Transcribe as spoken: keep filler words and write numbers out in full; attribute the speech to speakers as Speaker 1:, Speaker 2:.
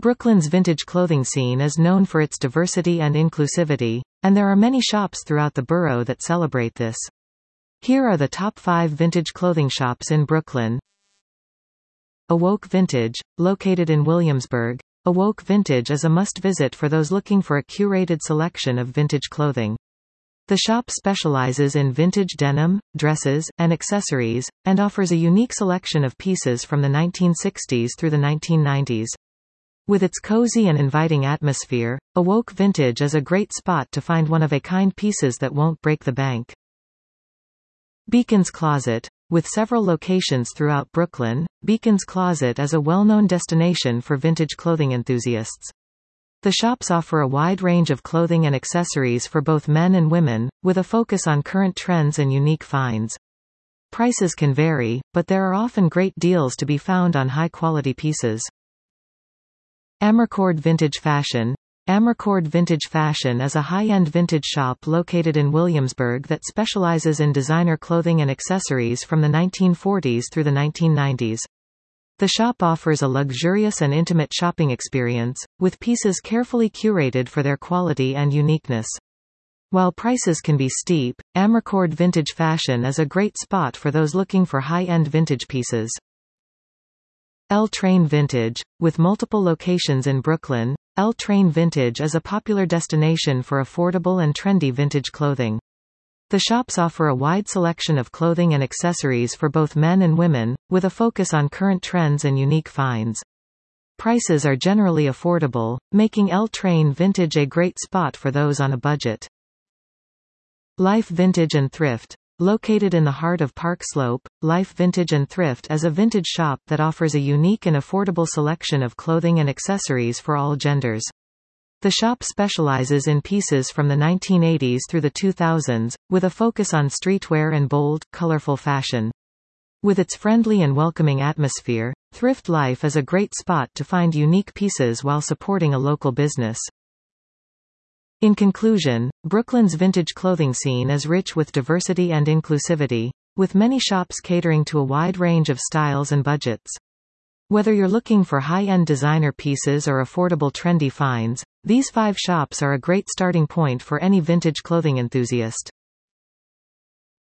Speaker 1: Brooklyn's vintage clothing scene is known for its diversity and inclusivity, and there are many shops throughout the borough that celebrate this. Here are the top five vintage clothing shops in Brooklyn. Awoke Vintage, located in Williamsburg. Awoke Vintage is a must-visit for those looking for a curated selection of vintage clothing. The shop specializes in vintage denim, dresses, and accessories, and offers a unique selection of pieces from the nineteen sixties through the nineteen nineties. With its cozy and inviting atmosphere, Awoke Vintage is a great spot to find one-of-a-kind pieces that won't break the bank. Beacon's Closet. With several locations throughout Brooklyn, Beacon's Closet is a well-known destination for vintage clothing enthusiasts. The shops offer a wide range of clothing and accessories for both men and women, with a focus on current trends and unique finds. Prices can vary, but there are often great deals to be found on high-quality pieces. Amercord Vintage Fashion. Amercord Vintage Fashion is a high-end vintage shop located in Williamsburg that specializes in designer clothing and accessories from the nineteen forties through the nineteen nineties. The shop offers a luxurious and intimate shopping experience, with pieces carefully curated for their quality and uniqueness. While prices can be steep, Amercord Vintage Fashion is a great spot for those looking for high-end vintage pieces. L Train Vintage. With multiple locations in Brooklyn, L Train Vintage is a popular destination for affordable and trendy vintage clothing. The shops offer a wide selection of clothing and accessories for both men and women, with a focus on current trends and unique finds. Prices are generally affordable, making L Train Vintage a great spot for those on a budget. Life Vintage and Thrift. Located in the heart of Park Slope, Life Vintage and Thrift is a vintage shop that offers a unique and affordable selection of clothing and accessories for all genders. The shop specializes in pieces from the nineteen eighties through the two thousands, with a focus on streetwear and bold, colorful fashion. With its friendly and welcoming atmosphere, Thrift Life is a great spot to find unique pieces while supporting a local business. In conclusion, Brooklyn's vintage clothing scene is rich with diversity and inclusivity, with many shops catering to a wide range of styles and budgets. Whether you're looking for high-end designer pieces or affordable trendy finds, these five shops are a great starting point for any vintage clothing enthusiast.